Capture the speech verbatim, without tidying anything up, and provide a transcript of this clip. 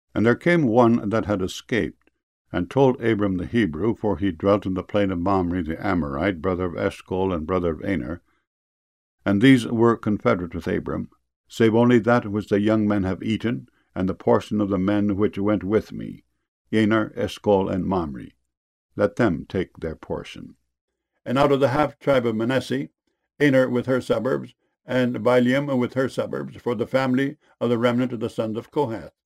And there came one that had escaped, and told Abram the Hebrew, for he dwelt in the plain of Mamre the Amorite, brother of Eshcol and brother of Aner, and these were confederate with Abram, save only that which the young men have eaten, and the portion of the men which went with me, Aner, Eshcol, and Mamre. Let them take their portion. And out of the half tribe of Manasseh, Aner with her suburbs, and Bileam with her suburbs, for the family of the remnant of the sons of Kohath.